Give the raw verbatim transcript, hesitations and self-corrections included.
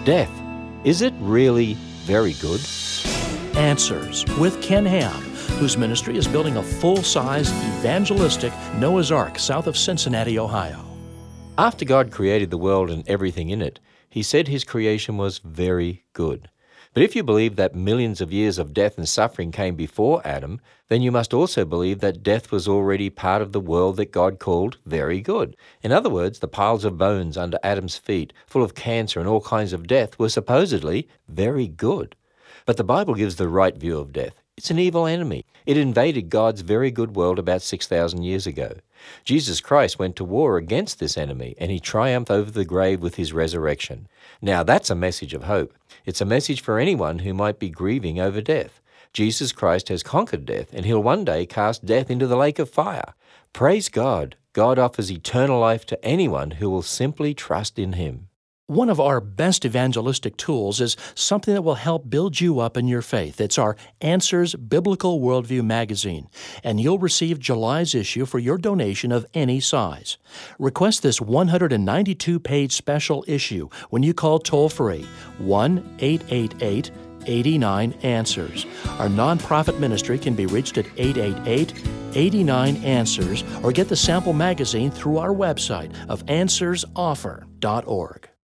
Death, is it really very good? Answers with Ken Ham, whose ministry is building a full-size evangelistic Noah's Ark south of Cincinnati, Ohio. After God created the world and everything in it, He said His creation was very good. But if you believe that millions of years of death and suffering came before Adam, then you must also believe that death was already part of the world that God called very good. In other words, the piles of bones under Adam's feet, full of cancer and all kinds of death, were supposedly very good. But the Bible gives the right view of death. It's an evil enemy. It invaded God's very good world about six thousand years ago. Jesus Christ went to war against this enemy, and He triumphed over the grave with His resurrection. Now that's a message of hope. It's a message for anyone who might be grieving over death. Jesus Christ has conquered death, and He'll one day cast death into the lake of fire. Praise God. God offers eternal life to anyone who will simply trust in Him. One of our best evangelistic tools is something that will help build you up in your faith. It's our Answers Biblical Worldview magazine, and you'll receive July's issue for your donation of any size. Request this one hundred ninety-two page special issue when you call toll-free one eight eight eight, eight nine, ANSWERS. Our nonprofit ministry can be reached at eight eight eight, eight nine, ANSWERS or get the sample magazine through our website of answers offer dot org.